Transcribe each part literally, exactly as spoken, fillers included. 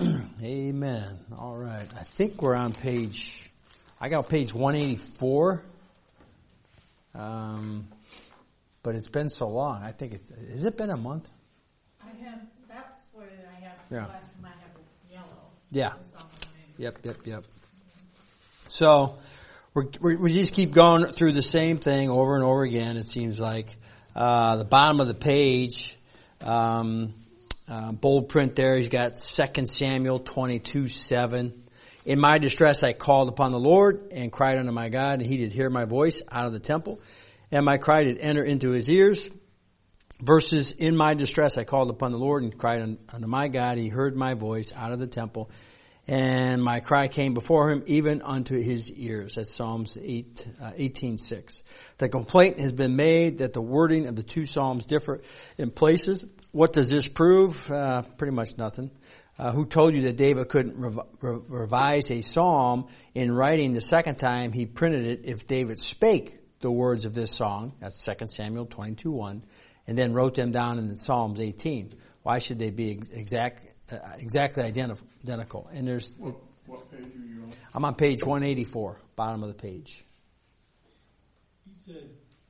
Amen. All right. I think we're on page, I got page one eighty-four. Um, but it's been so long. I think it's, has it been a month? I have, that's what I have, Yeah. last time I have yellow. Yeah. It's on the name. Yep, yep, yep. So, we're, we're, we just keep going through the same thing over and over again, it seems like. Uh, the bottom of the page, um, uh, bold print there, he's got Second Samuel twenty-two seven. In my distress I called upon the Lord and cried unto my God, and he did hear my voice out of the temple, and my cry did enter into his ears. Verses, in my distress I called upon the Lord and cried unto my God, he heard my voice out of the temple, and my cry came before him even unto his ears. That's Psalms eight, uh, eighteen six. The complaint has been made that the wording of the two Psalms differ in places. What does this prove? Uh, pretty much nothing. Uh, who told you that David couldn't rev- re- revise a psalm in writing the second time he printed it if David spake the words of this song? That's Second Samuel twenty-two one, and then wrote them down in the Psalms eighteen. Why should they be ex- exact, uh, exactly identif- identical? And there's, what, what page are you on? I'm on page one eighty-four, bottom of the page. You said,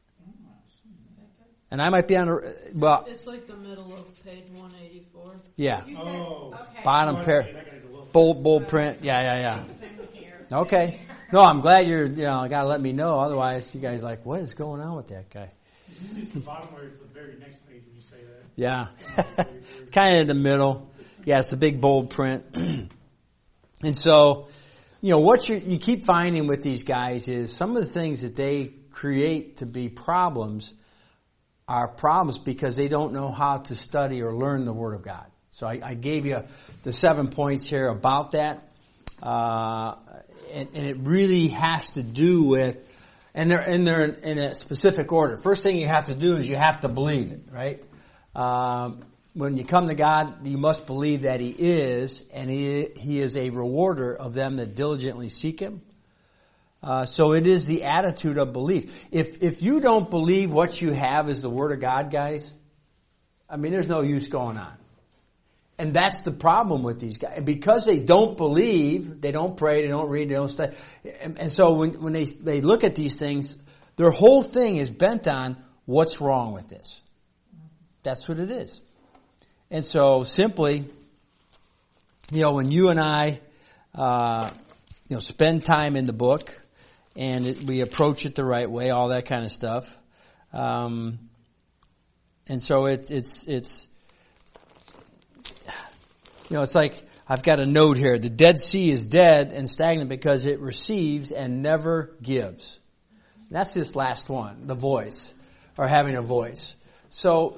And I might be on a, well, It's like the middle of page one eighty-four. yeah, You said, Oh. okay. bottom oh, pair, I gotta go look. bold, bold print. Yeah, yeah, yeah. Same here. Okay. No, I'm glad you're, you know, gotta let me know. Otherwise, you guys are like, what is going on with that guy? Usually it's the bottom or it's the very next page when you say that. Yeah. Kind of in the middle. Yeah, it's a big bold print. And so, you know, what you you keep finding with these guys is some of the things that they create to be problems are problems because they don't know how to study or learn the Word of God. So I, I gave you the seven points here about that. Uh, and, and it really has to do with, and they're, and they're in a specific order. First thing you have to do is you have to believe it, right? Um, when you come to God, you must believe that He is, and He, He is a rewarder of them that diligently seek Him. Uh, so it is the attitude of belief. If, if you don't believe what you have is the Word of God, guys, I mean, there's no use going on. And that's the problem with these guys. Because they don't believe, they don't pray, they don't read, they don't study. And, and so when, when they, they look at these things, their whole thing is bent on what's wrong with this. That's what it is. And so simply, you know, when you and I, uh, you know, spend time in the book and it, we approach it the right way, all that kind of stuff. Um, and so it's, it's, it's, you know, it's like, I've got a note here. The Dead Sea is dead and stagnant because it receives and never gives. And that's this last one, the voice, or having a voice. So,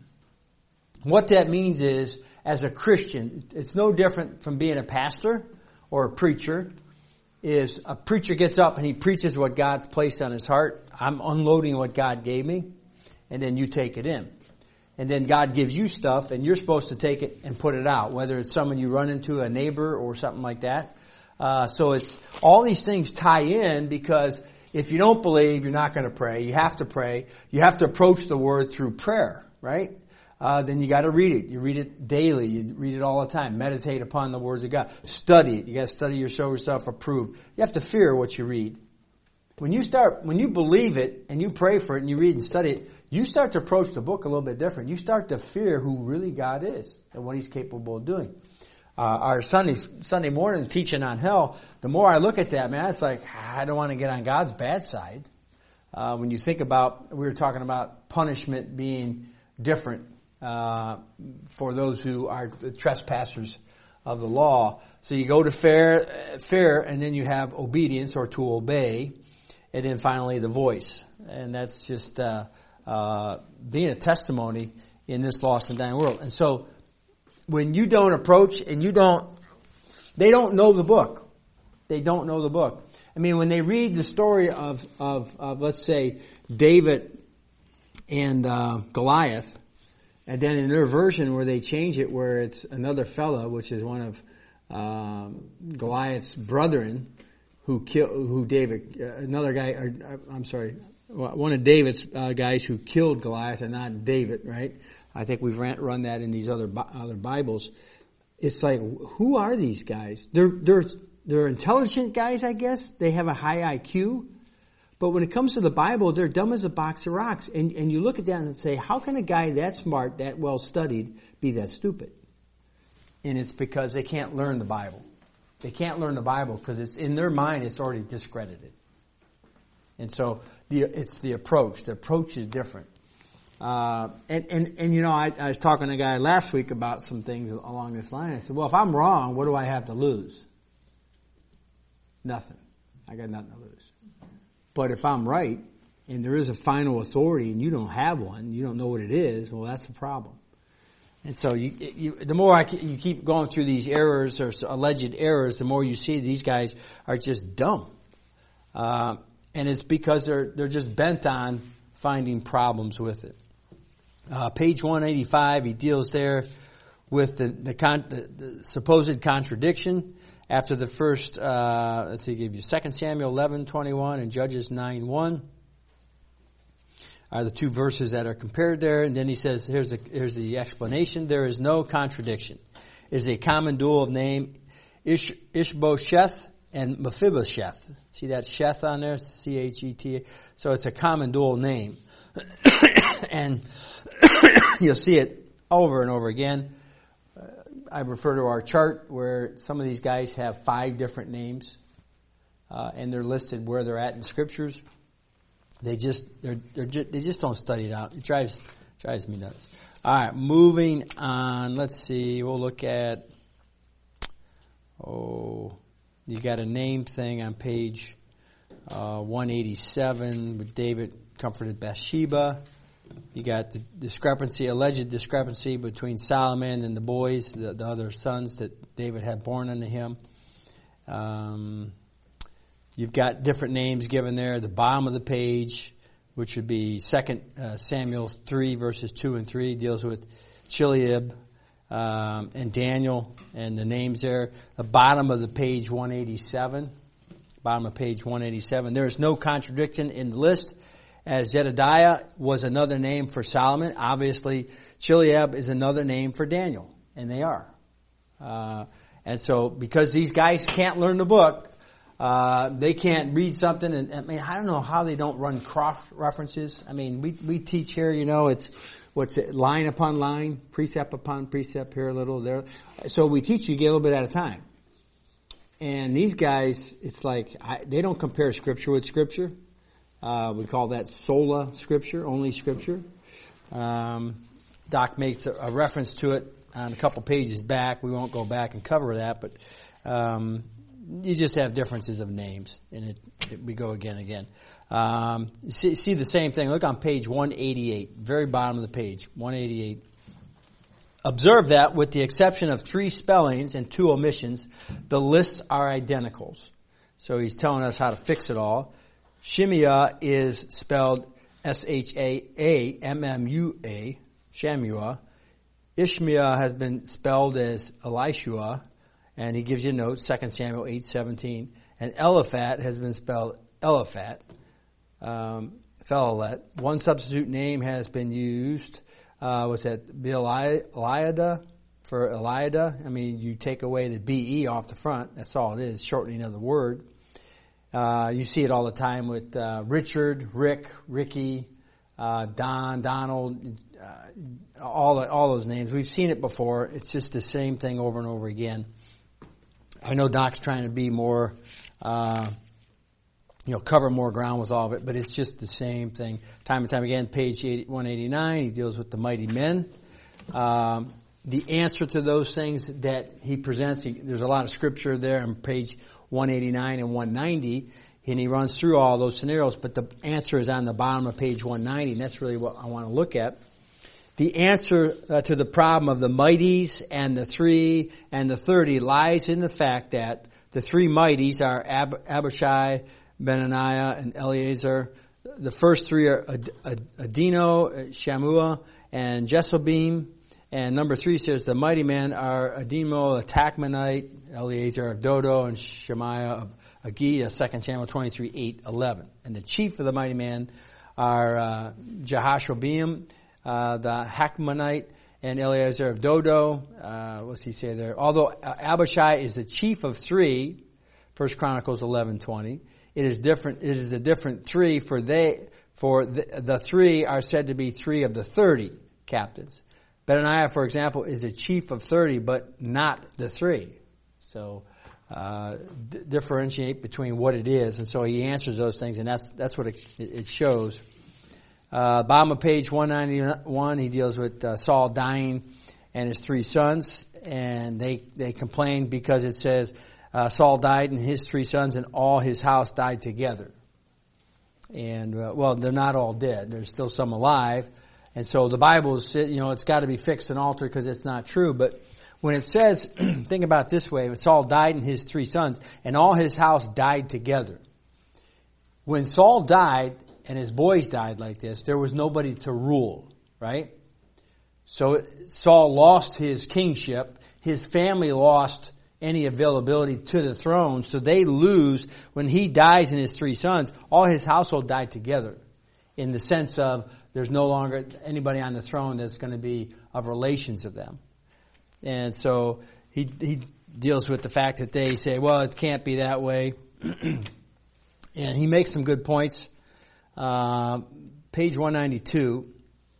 what that means is, as a Christian, it's no different from being a pastor or a preacher, is a preacher gets up and he preaches what God's placed on his heart. I'm unloading what God gave me, and then you take it in. And then God gives you stuff, and you're supposed to take it and put it out, whether it's someone you run into, a neighbor, or something like that. Uh, so it's, all these things tie in because if you don't believe, you're not going to pray. You have to pray. You have to approach the Word through prayer, right? Uh, then you got to read it. You read it daily. You read it all the time. Meditate upon the words of God. Study it. You got to study your show yourself approved. You have to fear what you read. When you start, when you believe it and you pray for it and you read and study it, you start to approach the book a little bit different. You start to fear who really God is and what He's capable of doing. Uh, our Sunday Sunday morning teaching on hell, the more I look at that, man, it's like, I don't want to get on God's bad side. Uh, when you think about, we were talking about punishment being different uh, for those who are trespassers of the law. So you go to fair, fair, and then you have obedience or to obey, and then finally the voice. And that's just uh, uh, being a testimony in this lost and dying world. And so when you don't approach and you don't, they don't know the book. They don't know the book. I mean, when they read the story of, of, of let's say, David and uh, Goliath, and then in their version where they change it where it's another fella, which is one of um, Goliath's brethren, who killed, who David, uh, another guy, or, uh, I'm sorry, one of David's uh, guys who killed Goliath and not David, right? I think we've ran, run that in these other other Bibles. it's like, who are these guys? They're, they're, they're intelligent guys, I guess. They have a high I Q. But when it comes to the Bible, they're dumb as a box of rocks. And, and you look at that and say, how can a guy that smart, that well studied, be that stupid? And it's because they can't learn the Bible. They can't learn the Bible because it's in their mind, it's already discredited. And so the, it's the approach. The approach is different. Uh, and, and, and you know, I, I was talking to a guy last week about some things along this line. I said, well, if I'm wrong, what do I have to lose? Nothing. I got nothing to lose. But if I'm right, and there is a final authority, and you don't have one, you don't know what it is, well, that's a problem. And so you, you, the more I, you keep going through these errors or alleged errors, the more you see these guys are just dumb. Uh, and it's because they're, they're just bent on finding problems with it. Uh, page one eighty-five, he deals there with the, the, con, the, the supposed contradiction after the first, uh, let's see, give you Second Samuel eleven twenty-one and Judges nine one. Are the two verses that are compared there. And then he says, here's the, here's the explanation. There is no contradiction. It is a common dual of name, Ish, Ishbosheth and Mephibosheth. See that Sheth on there? C H E T. So it's a common dual name. And you'll see it over and over again. Uh, I refer to our chart where some of these guys have five different names. Uh, and they're listed where they're at in scriptures. They just they're, they're just, they just don't study it out. It drives drives me nuts. All right, moving on. Let's see. We'll look at. Oh, you got a name thing on page uh, one eighty-seven with David comforted Bathsheba. You got the discrepancy, alleged discrepancy between Solomon and the boys, the, the other sons that David had born unto him. Um. You've got different names given there at the bottom of the page, which would be Second uh, Samuel three, verses two and three, deals with Chileab um, and Daniel, and the names there. The bottom of the page one eighty-seven, bottom of page one eighty-seven. There is no contradiction in the list, as Jedediah was another name for Solomon. Obviously, Chileab is another name for Daniel, and they are. Uh, and so, because these guys can't learn the book, Uh, they can't read something, and I mean, I don't know how they don't run cross references. I mean, we we teach here, you know, it's what's it, line upon line, precept upon precept, here a little, there. So we teach you get a little bit at a time. And these guys, it's like I, they don't compare scripture with scripture. Uh, we call that sola scripture, only scripture. Um, Doc makes a, a reference to it on a couple pages back. We won't go back and cover that, but. Um, You just have differences of names, and it, it, we go again and again. Um, see, see the same thing. Look on page one eighty-eight, very bottom of the page, one eighty-eight. Observe that with the exception of three spellings and two omissions, the lists are identicals. So he's telling us how to fix it all. Shimea is spelled S H A A M M U A, Shamua. Ishmael has been spelled as Elishua. And he gives you a note, Second Samuel eight seventeen. And Eliphat has been spelled Eliphat, um, Phelet. One substitute name has been used. Uh, was that Eliada for Eliada? I mean, you take away the B E off the front. That's all it is, shortening of the word. Uh, you see it all the time with uh, Richard, Rick, Ricky, uh, Don, Donald, uh, all all those names. We've seen it before. It's just the same thing over and over again. I know Doc's trying to be more, uh, you know, cover more ground with all of it, but it's just the same thing. Time and time again, page one eighty-nine, he deals with the mighty men. Um, the answer to those things that he presents, he, there's a lot of scripture there on page one eighty-nine and one ninety, and he runs through all those scenarios, but the answer is on the bottom of page one ninety, and that's really what I want to look at. The answer uh, to the problem of the mighties and the three and the thirty lies in the fact that the three mighties are Ab- Abishai, Benaniah, and Eleazar. The first three are Ad- Ad- Adino, Shamua, and Jeshobeam. And number three says the mighty men are Adimo, a Tachmonite, Eleazar of Dodo, and Shemaiah of Agee, Second Samuel twenty-three, eight, eleven. And the chief of the mighty men are uh, Jehoshabeam, Uh, the Hakmonite, and Eleazar of Dodo. Uh, what's he say there? Although uh, Abishai is the chief of three, First Chronicles eleven twenty. It is different. It is a different three for they for the, the three are said to be three of the thirty captains. Benaniah, for example, is a chief of thirty, but not the three. So uh, d- differentiate between what it is, and so he answers those things, and that's that's what it, it shows. Uh, bottom of page one ninety-one, he deals with uh, Saul dying and his three sons, and they they complain because it says uh, Saul died and his three sons and all his house died together. And uh, well, they're not all dead; there's still some alive, and so the Bible is, you know, it's got to be fixed and altered because it's not true. But when it says, think about it this way: Saul died and his three sons, and all his house died together. When Saul died and his boys died like this, there was nobody to rule, right? So Saul lost his kingship. His family lost any availability to the throne. So they lose. When he dies and his three sons, all his household died together, in the sense of there's no longer anybody on the throne that's going to be of relations of them. And so he he deals with the fact that they say, well, it can't be that way. And he makes some good points. Uh, page one ninety-two,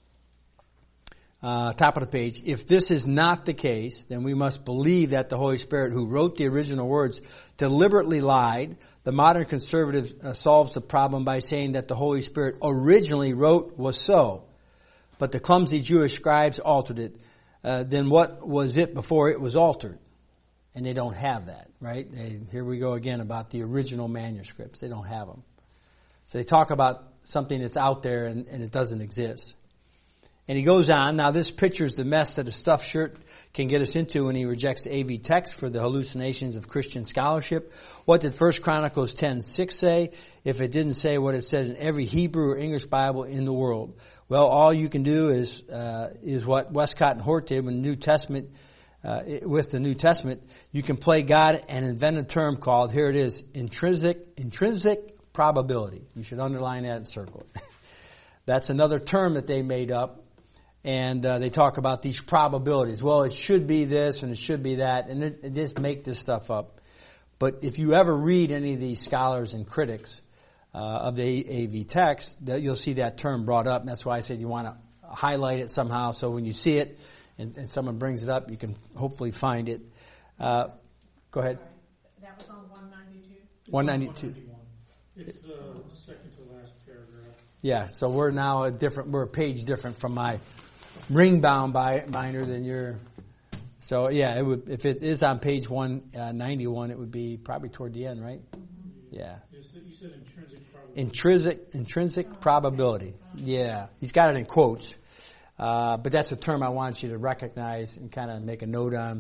uh, top of the page. If this is not the case, then we must believe that the Holy Spirit, who wrote the original words, deliberately lied. The modern conservative uh, solves the problem by saying that the Holy Spirit originally wrote was so, but the clumsy Jewish scribes altered it. Uh, then what was it before it was altered? And they don't have that, right? They, here we go again about the original manuscripts. They don't have them. So they talk about something that's out there and, and it doesn't exist. And he goes on. Now this pictures the mess that a stuffed shirt can get us into when he rejects A V text for the hallucinations of Christian scholarship. What did First Chronicles ten six say if it didn't say what it said in every Hebrew or English Bible in the world? Well, all you can do is uh, is what Westcott and Hort did when the New Testament, uh, with the New Testament. You can play God and invent a term called, here it is, intrinsic intrinsic probability. You should underline that and circle it. That's another term that they made up. And uh, they talk about these probabilities. Well, it should be this and it should be that. And they just make this stuff up. But if you ever read any of these scholars and critics uh, of the A V text, that you'll see that term brought up. And that's why I said you want to highlight it somehow. So when you see it and, and someone brings it up, you can hopefully find it. Uh, go ahead. That was on one ninety-two? one ninety-two. It's the second to last paragraph. Yeah, so we're now a different, we're a page different from my ring bound by, binder than your, so yeah, it would, if it is on page one ninety-one, it would be probably toward the end, right? Yeah. You said, you said intrinsic probability. Intrinsic, intrinsic probability. Yeah. He's got it in quotes. Uh, but that's a term I want you to recognize and kind of make a note on.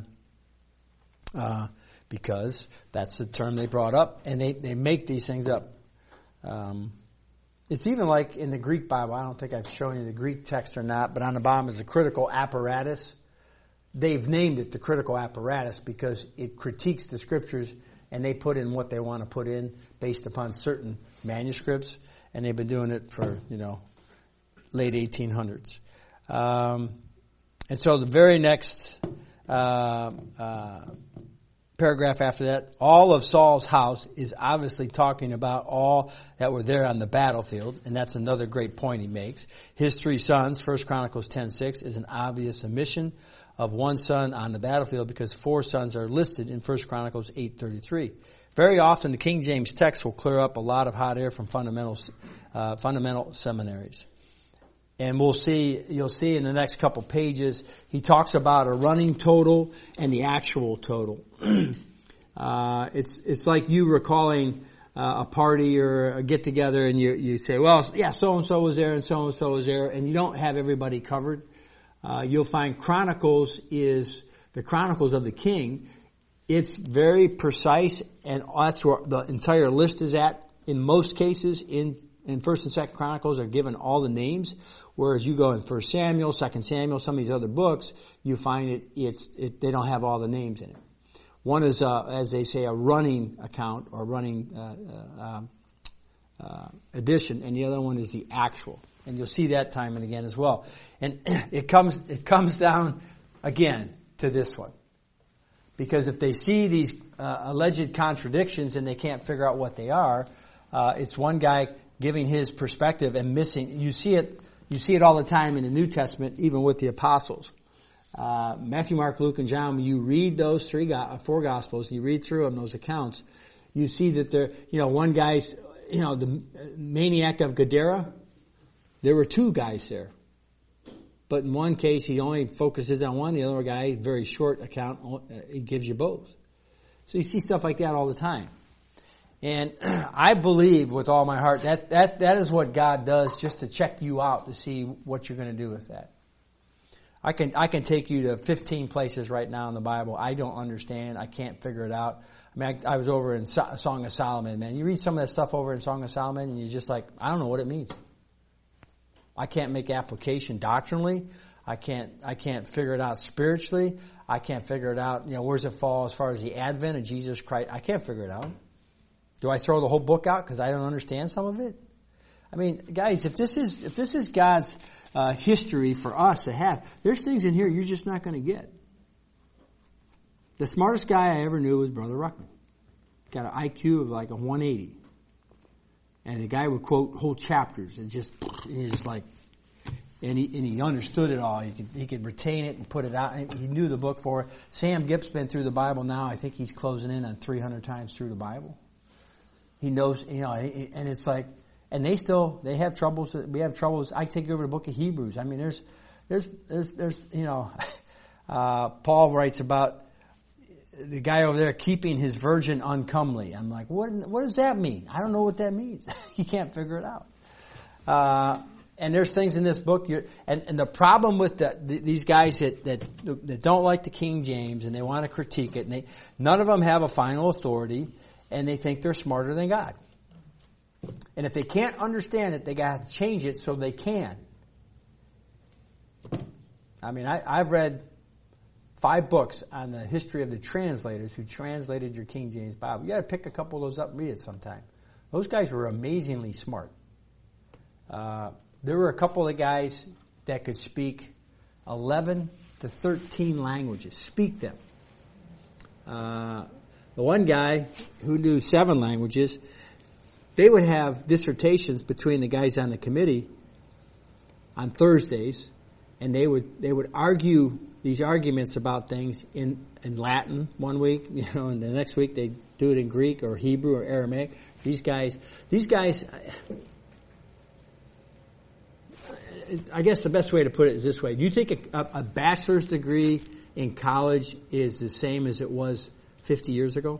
Uh, because that's the term they brought up, and they, they make these things up. Um, it's even like in the Greek Bible. I don't think I've shown you the Greek text or not, but on the bottom is the critical apparatus. They've named it the critical apparatus because it critiques the scriptures, and they put in what they want to put in based upon certain manuscripts, and they've been doing it for, you know, late eighteen hundreds. Um, and so the very next uh, uh, paragraph after that, all of Saul's house is obviously talking about all that were there on the battlefield, and that's another great point he makes. His three sons, First Chronicles ten six, is an obvious omission of one son on the battlefield because four sons are listed in First Chronicles eight thirty-three. Very often the King James text will clear up a lot of hot air from fundamental, uh, fundamental seminaries. And we'll see, you'll see in the next couple pages, he talks about a running total and the actual total. uh, it's, it's like you recalling uh, a party or a get together and you, you say, well, yeah, so and so was there and so and so was there, and you don't have everybody covered. Uh, you'll find Chronicles is the Chronicles of the King. It's very precise, and that's where the entire list is at. In most cases, in, in First and Second Chronicles are given all the names. Whereas you go in First Samuel, Second Samuel, some of these other books, you find it, it's, it, they don't have all the names in it. One is, uh, as they say, a running account or running, uh, uh, uh, edition, and the other one is the actual. And you'll see that time and again as well. And it comes, it comes down again to this one. Because if they see these uh, alleged contradictions and they can't figure out what they are, uh, it's one guy giving his perspective and missing. You see it, you see it all the time in the New Testament, even with the apostles. Uh, Matthew, Mark, Luke, and John, when you read those three, go- four Gospels, you read through them, those accounts, you see that there, you know, one guy's, you know, the maniac of Gadara, there were two guys there. But in one case, he only focuses on one. The other guy, very short account, he gives you both. So you see stuff like that all the time. And I believe with all my heart that, that, that is what God does just to check you out to see what you're going to do with that. I can, I can take you to fifteen places right now in the Bible I don't understand. I can't figure it out. I mean, I, I was over in so- Song of Solomon, man. You read some of that stuff over in Song of Solomon and you're just like, I don't know what it means. I can't make application doctrinally. I can't, I can't figure it out spiritually. I can't figure it out, you know, where's it fall as far as the advent of Jesus Christ? I can't figure it out. Do I throw the whole book out because I don't understand some of it? I mean, guys, if this is, if this is God's uh, history for us to have, there's things in here you're just not going to get. The smartest guy I ever knew was Brother Ruckman. Got an I Q of like a one eighty. And the guy would quote whole chapters and just, he's just like, and he, and he understood it all. He could, he could retain it and put it out. And he knew the book for it. Sam Gipp's been through the Bible now. I think he's closing in on three hundred times through the Bible. He knows, you know, and it's like, and they still, they have troubles. We have troubles. I take you over the book of Hebrews. I mean, there's, there's, there's, there's, you know, uh, Paul writes about the guy over there keeping his virgin uncomely. I'm like, what, what does that mean? I don't know what that means. You can't figure it out. Uh, and there's things in this book, you're, and, and the problem with the, the, these guys that, that, that don't like the King James and they want to critique it, and they, none of them have a final authority, and they think they're smarter than God. And if they can't understand it, they got to change it so they can. I mean, I, I've read five books on the history of the translators who translated your King James Bible. You got to pick a couple of those up and read it sometime. Those guys were amazingly smart. Uh, there were a couple of guys that could speak eleven to thirteen languages. Speak them. Uh, the one guy who knew seven languages, they would have dissertations between the guys on the committee on Thursdays, and they would they would argue these arguments about things in, in Latin one week, you know, and the next week they do it in Greek or Hebrew or Aramaic. These guys, these guys, I guess the best way to put it is this way. Do you think a, a bachelor's degree in college is the same as it was fifty years ago?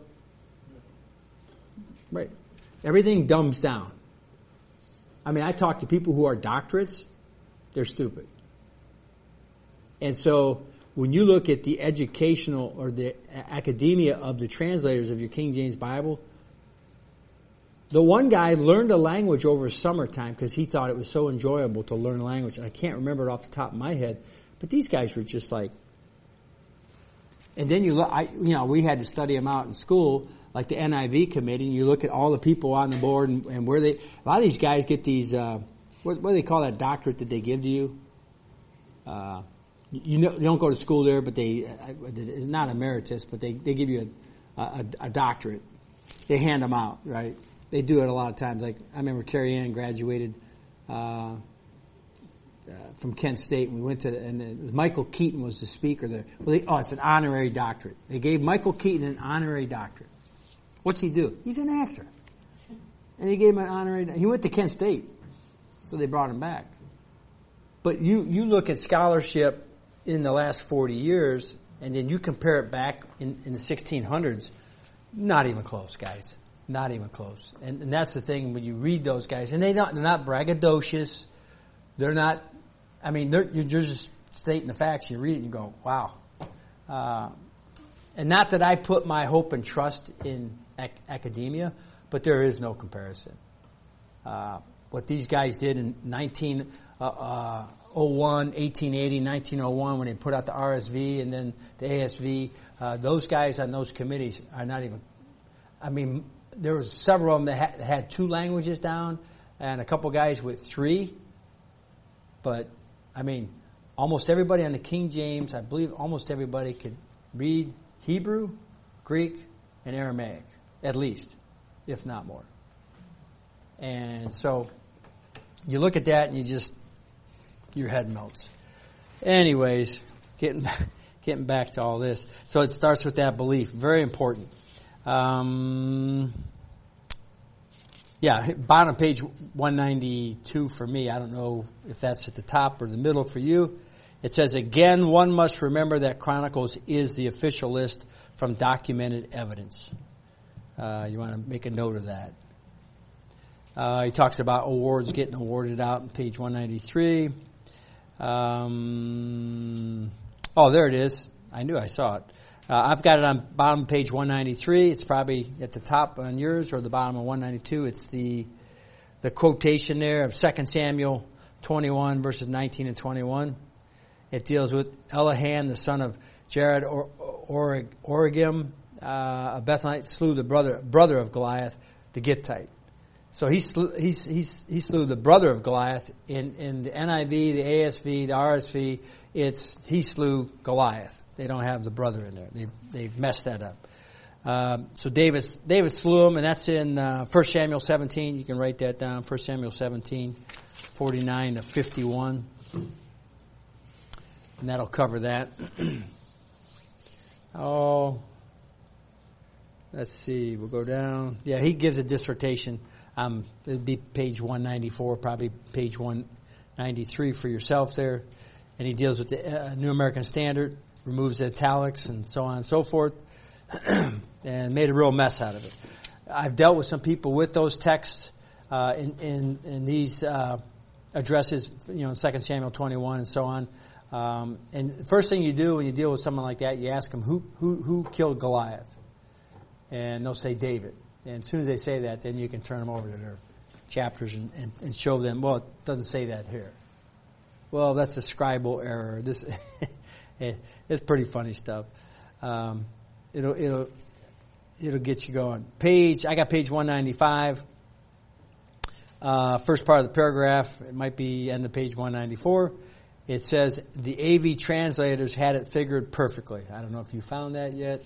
Right. Everything dumbs down. I mean, I talk to people who are doctorates, they're stupid. And so when you look at the educational or the academia of the translators of your King James Bible, the one guy learned a language over summertime because he thought it was so enjoyable to learn a language. And I can't remember it off the top of my head, but these guys were just like, and then you look, I, you know, we had to study them out in school, like the N I V committee, and you look at all the people on the board and, and where they, a lot of these guys get these, uh, what, what do they call that doctorate that they give to you? Uh, you know, you don't go to school there, but they, it's not emeritus, but they, they give you a, a, a doctorate. They hand them out, right? They do it a lot of times. Like, I remember Carrie Ann graduated, uh, Uh, from Kent State, and we went to, and it was Michael Keaton was the speaker there. Well, they, oh, it's an honorary doctorate. They gave Michael Keaton an honorary doctorate. What's he do? He's an actor. And they gave him an honorary, he went to Kent State, so they brought him back. But you, you look at scholarship in the last forty years, and then you compare it back in, in the sixteen hundreds, not even close, guys. Not even close. And, and that's the thing when you read those guys, and they not, they're not braggadocious. They're not, I mean, they're, you're just stating the facts. You read it and you go, wow. Uh, and not that I put my hope and trust in ac- academia, but there is no comparison. Uh, what these guys did in nineteen oh one, eighteen eighty, nineteen oh one, when they put out the R S V and then the A S V, uh, those guys on those committees are not even, I mean, there was several of them that had, had two languages down and a couple guys with three. But, I mean, almost everybody on the King James, I believe almost everybody could read Hebrew, Greek, and Aramaic, at least, if not more. And so, you look at that and you just, your head melts. Anyways, getting back, getting back to all this. So it starts with that belief. Very important. Um, yeah, bottom of page one ninety-two for me. I don't know if that's at the top or the middle for you. It says, again, one must remember that Chronicles is the official list from documented evidence. Uh, you want to make a note of that. Uh, he talks about awards getting awarded out on page one ninety-three. Um, oh, there it is. I knew I saw it. Uh, I've got it on bottom of page one ninety-three. It's probably at the top on yours or the bottom of one ninety-two. It's the the quotation there of Second Samuel twenty-one, verses nineteen and twenty-one. It deals with Elihan, the son of Jared or, or, Origim, uh, a Bethlehemite, slew the brother brother of Goliath, the Gittite. So he slew, he, he, he slew the brother of Goliath. In, in the N I V, the A S V, the R S V, it's he slew Goliath. They don't have the brother in there. They, they've messed that up. Um, so David, David slew him, and that's in uh, First Samuel seventeen. You can write that down, First Samuel seventeen, forty-nine to fifty-one. And that'll cover that. Oh, let's see. We'll go down. Yeah, he gives a dissertation. Um, it'd be page one ninety-four, probably page one ninety-three for yourself there. And he deals with the uh, New American Standard, removes the italics and so on and so forth, and made a real mess out of it. I've dealt with some people with those texts uh, in, in, in these uh, addresses, you know, Second Samuel twenty-one and so on. Um, and the first thing you do when you deal with someone like that, you ask them, who, who, who killed Goliath? And they'll say David. And as soon as they say that, then you can turn them over to their chapters and, and, and show them, well, it doesn't say that here. Well, that's a scribal error. This, it's pretty funny stuff. Um, it'll, it'll, it'll get you going. Page, I got page one ninety-five. Uh, first part of the paragraph, it might be end of page one ninety-four. It says, the A V translators had it figured perfectly. I don't know if you found that yet.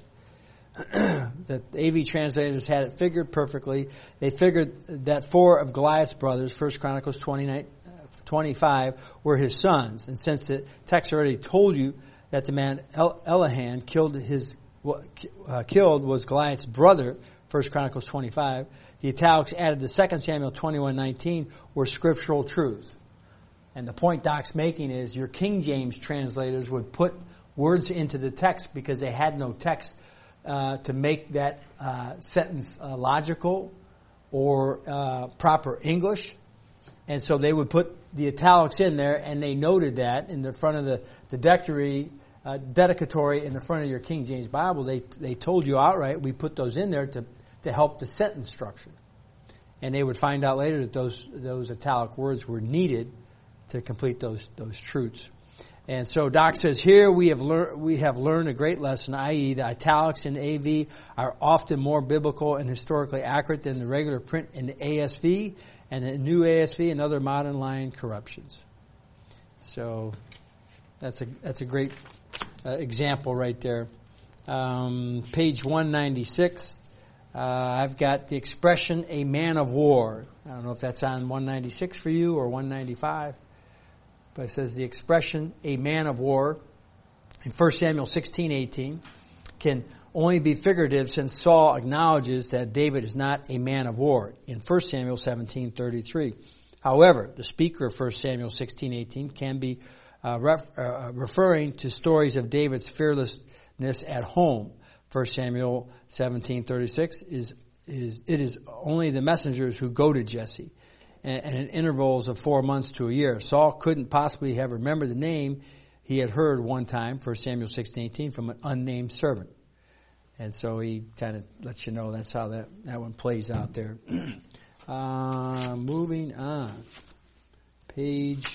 That the A V translators had it figured perfectly. They figured that four of Goliath's brothers, First Chronicles twenty-nine, twenty-five, were his sons. And since the text already told you that the man El- Elihan killed his uh, killed was Goliath's brother, First Chronicles twenty-five, the italics added to Second Samuel twenty-one nineteen were scriptural truth. And the point Doc's making is your King James translators would put words into the text because they had no text uh, to make that uh, sentence uh, logical or uh, proper English. And so they would put the italics in there, and they noted that in the front of the, the dedicatory, uh, dedicatory in the front of your King James Bible. They they told you outright, we put those in there to, to help the sentence structure. And they would find out later that those those italic words were needed to complete those those truths. And so Doc says, here we have learned we have learned a great lesson, that is the italics in the A V are often more biblical and historically accurate than the regular print in the A S V and the new A S V and other modern line corruptions. So that's a that's a great uh, example right there. Um, page one ninety-six, uh, I've got the expression a man of war. I don't know if that's on one ninety-six for you or one ninety-five. But it says the expression, a man of war, in First Samuel sixteen eighteen, can only be figurative since Saul acknowledges that David is not a man of war in First Samuel seventeen thirty-three. However, the speaker of First Samuel sixteen eighteen can be uh, ref, uh, referring to stories of David's fearlessness at home. First Samuel seventeen thirty-six is, is, it is only the messengers who go to Jesse, and in intervals of four months to a year. Saul couldn't possibly have remembered the name he had heard one time, First Samuel sixteen eighteen, from an unnamed servant. And so he kind of lets you know that's how that, that one plays out there. uh, moving on. Page,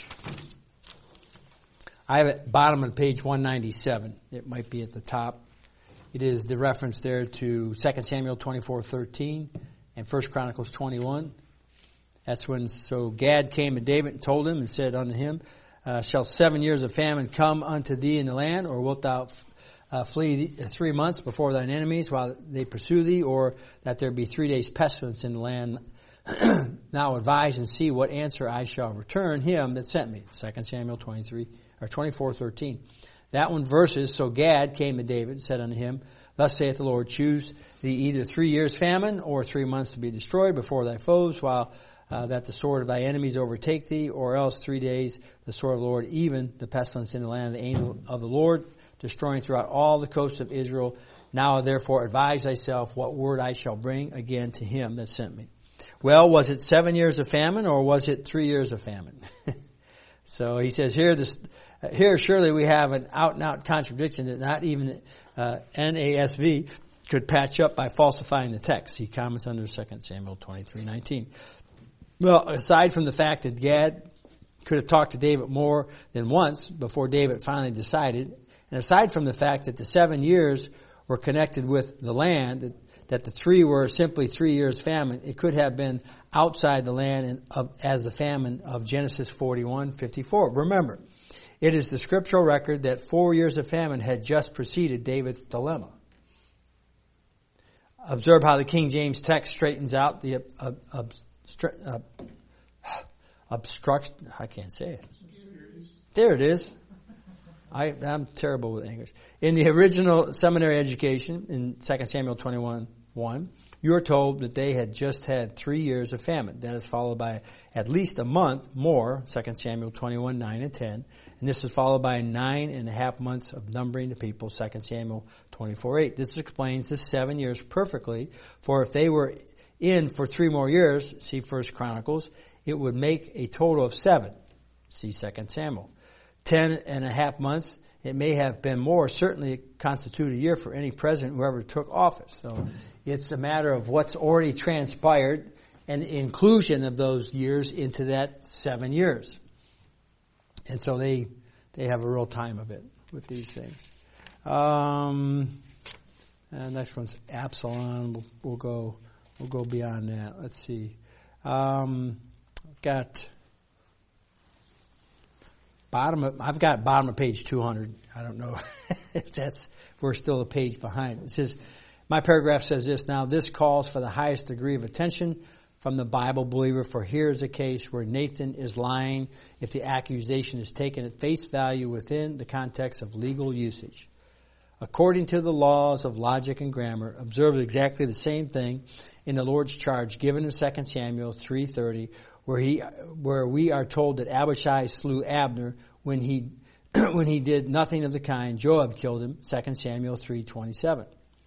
I have it bottom of page one ninety-seven. It might be at the top. It is the reference there to Second Samuel twenty-four thirteen and First Chronicles twenty-one. That's when, so Gad came to David and told him and said unto him, Uh, shall seven years of famine come unto thee in the land, or wilt thou uh, flee three months before thine enemies while they pursue thee, or that there be three days pestilence in the land? Now advise and see what answer I shall return him that sent me. Second Samuel twenty-three or twenty-four thirteen. That one verses. So Gad came to David and said unto him, Thus saith the Lord, choose thee either three years famine or three months to be destroyed before thy foes, while uh, that the sword of thy enemies overtake thee, or else three days the sword of the Lord, even the pestilence in the land of the angel of the Lord, destroying throughout all the coasts of Israel. Now therefore advise thyself what word I shall bring again to him that sent me. Well, was it seven years of famine, or was it three years of famine? So he says here, this, here surely we have an out-and-out contradiction that not even uh, N A S V could patch up by falsifying the text. He comments under Second Samuel twenty-three nineteen. Well, aside from the fact that Gad could have talked to David more than once before David finally decided, and aside from the fact that the seven years were connected with the land, that, that the three were simply three years famine, it could have been outside the land in, of, as the famine of Genesis forty-one fifty-four. Remember, it is the scriptural record that four years of famine had just preceded David's dilemma. Observe how the King James text straightens out the uh, uh, uh, obstruction. I can't say it. There it is. I, I'm terrible with English. In the original seminary education in Second Samuel twenty-one one, you are told that they had just had three years of famine. That is followed by at least a month more, Second Samuel twenty-one nine and ten. And this is followed by nine and a half months of numbering the people, Second Samuel twenty-four eight. This explains this seven years perfectly, for if they were in for three more years, see First Chronicles, it would make a total of seven, see Second Samuel. Ten and a half months, it may have been more, certainly constitute a year for any president who ever took office. So it's a matter of what's already transpired and inclusion of those years into that seven years. And so they they have a real time of it with these things. Um, and next one's Absalom. We'll, we'll go we'll go beyond that. Let's see. Um, got. Bottom of, I've got bottom of page two hundred. I don't know if that's, we're still a page behind. It says, my paragraph says this, now this calls for the highest degree of attention from the Bible believer, for here is a case where Nathan is lying if the accusation is taken at face value within the context of legal usage. According to the laws of logic and grammar, observe exactly the same thing in the Lord's charge given in Second Samuel three thirty, where he, where we are told that Abishai slew Abner when he, when he did nothing of the kind. Joab killed him, Second Samuel three twenty-seven.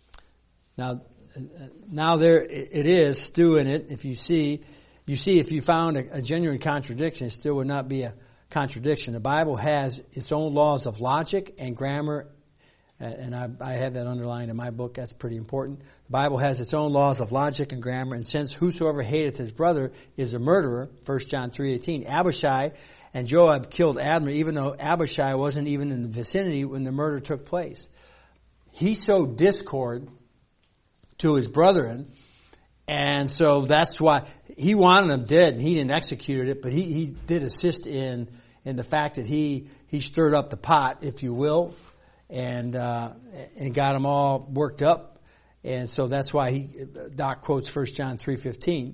Now, now there it is, stew in it. If you see, you see if you found a, a genuine contradiction, it still would not be a contradiction. The Bible has its own laws of logic and grammar, and I, I have that underlined in my book. That's pretty important. The Bible has its own laws of logic and grammar, and since whosoever hateth his brother is a murderer, First John three eighteen, Abishai and Joab killed Abner, even though Abishai wasn't even in the vicinity when the murder took place. He sowed discord to his brethren, and so that's why he wanted them dead, and he didn't execute it, but he, he did assist in in the fact that he he stirred up the pot, if you will, and uh, and got them all worked up. And so that's why he, Doc quotes First John three fifteen.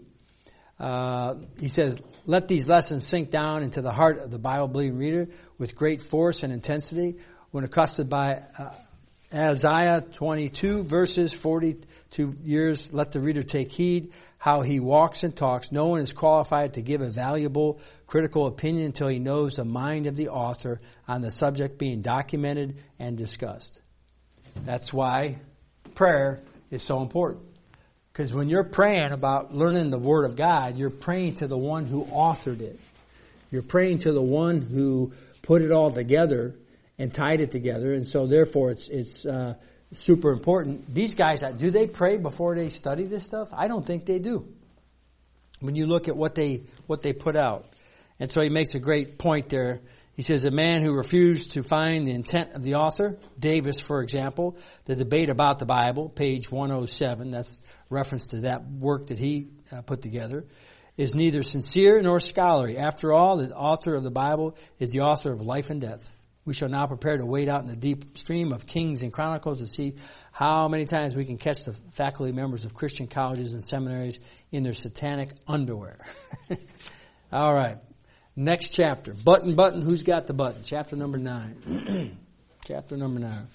Uh, he says, let these lessons sink down into the heart of the Bible-believing reader with great force and intensity. When accosted by uh, Isaiah twenty-two, verses forty-two years, let the reader take heed how he walks and talks. No one is qualified to give a valuable, critical opinion until he knows the mind of the author on the subject being documented and discussed. That's why prayer is so important. Because when you're praying about learning the Word of God, you're praying to the one who authored it. You're praying to the one who put it all together and tied it together. And so therefore it's it's uh, super important. These guys, do they pray before they study this stuff? I don't think they do. When you look at what they what they put out. And so he makes a great point there. He says, a man who refused to find the intent of the author, Davis, for example, the debate about the Bible, page one oh seven, that's reference to that work that he uh, put together. is neither sincere nor scholarly. After all, the author of the Bible is the author of life and death. We shall now prepare to wade out in the deep stream of Kings and Chronicles to see how many times we can catch the faculty members of Christian colleges and seminaries in their satanic underwear. All right. Next chapter. Button, button. Who's got the button? Chapter number nine. Chapter number nine.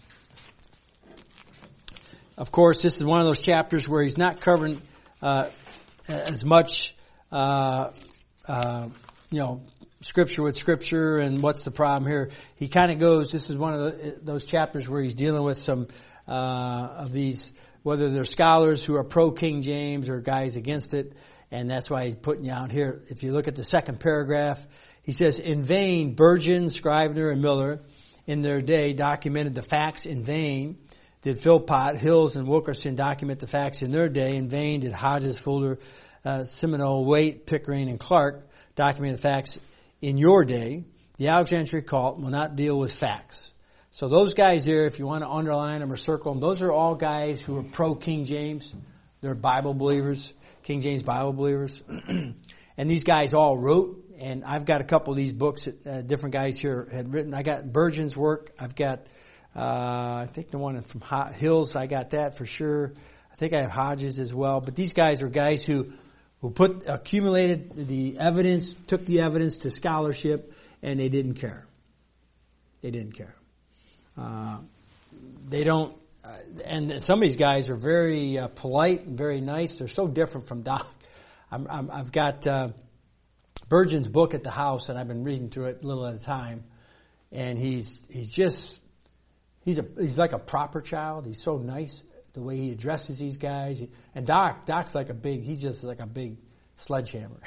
Of course, this is one of those chapters where he's not covering uh, as much, uh, uh, you know, Scripture with Scripture and what's the problem here. He kind of goes, this is one of the, those chapters where he's dealing with some uh, of these, whether they're scholars who are pro-King James or guys against it, and that's why he's putting you out here. If you look at the second paragraph, he says, in vain, Burgeon, Scrivener, and Miller in their day documented the facts. In vain did Philpott, Hills, and Wilkerson document the facts in their day. In vain did Hodges, Fuller, uh, Seminole, Waite, Pickering, and Clark document the facts in your day. The Alexandria cult will not deal with facts. So those guys there, if you want to underline them or circle them, those are all guys who are pro-King James. They're Bible believers, King James Bible believers. And these guys all wrote, and I've got a couple of these books that uh, different guys here had written. I got Burgeon's work. I've got, uh, I think the one from Ho- Hills, I got that for sure. I think I have Hodges as well. But these guys are guys who who put accumulated the evidence, took the evidence to scholarship, and they didn't care. They didn't care. Uh, they don't, uh, and some of these guys are very uh, polite and very nice. They're so different from Doc. I'm, I'm, I've got uh, Burgeon's book at the house, and I've been reading through it a little at a time. And he's he's just he's a he's like a proper child. He's so nice. The way he addresses these guys. And Doc, Doc's like a big, he's just like a big sledgehammer.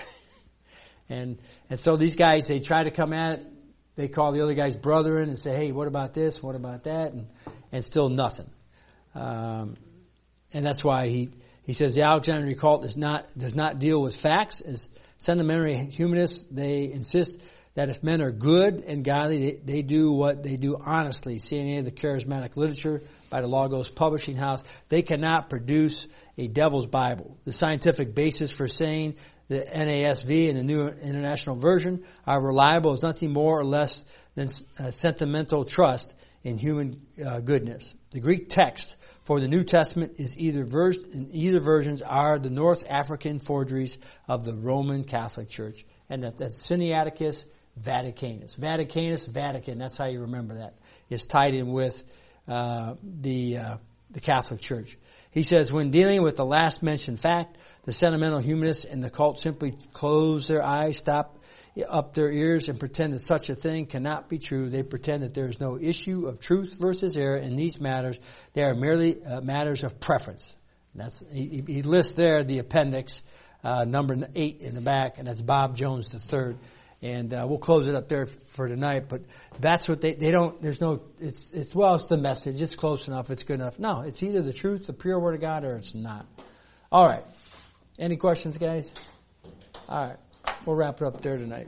and and so these guys, they try to come at it, they call the other guys brethren and say, hey, what about this, what about that? And and still nothing. Um, and that's why he, he says the Alexandrian cult does not, does not deal with facts. As sedimentary humanists, they insist that if men are good and godly, they, they do what they do honestly. See any of the charismatic literature by the Logos Publishing House. They cannot produce a devil's Bible. The scientific basis for saying the N A S V and the New International Version are reliable is nothing more or less than uh, sentimental trust in human uh, goodness. The Greek text for the New Testament is either vers- in either versions are the North African forgeries of the Roman Catholic Church. And that, that's Sinaiticus Vaticanus. Vaticanus, Vatican, that's how you remember that. It's tied in with uh, the uh, the Catholic Church. He says, when dealing with the last mentioned fact, the sentimental humanists and the cult simply close their eyes, stop up their ears, and pretend that such a thing cannot be true. They pretend that there is no issue of truth versus error in these matters. They are merely uh, matters of preference. That's he, he lists there the appendix, uh, number eight in the back, and that's Bob Jones the third. And uh, we'll close it up there for tonight. But that's what they, they don't, there's no, it's, it's, well, it's the message. It's close enough. It's good enough. No, it's either the truth, the pure word of God, or it's not. All right. Any questions, guys? All right. We'll wrap it up there tonight.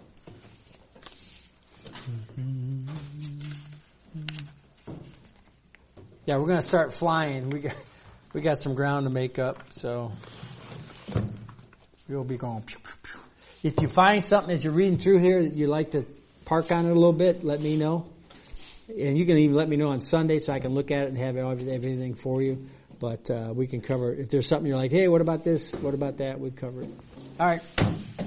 Yeah, we're going to start flying. We got, we got some ground to make up, so we'll be going. Pew, pew, pew. If you find something as you're reading through here that you'd like to park on it a little bit, let me know. And you can even let me know on Sunday so I can look at it and have everything for you. But uh, we can cover, if there's something you're like, hey, what about this? What about that? We'd cover it. All right.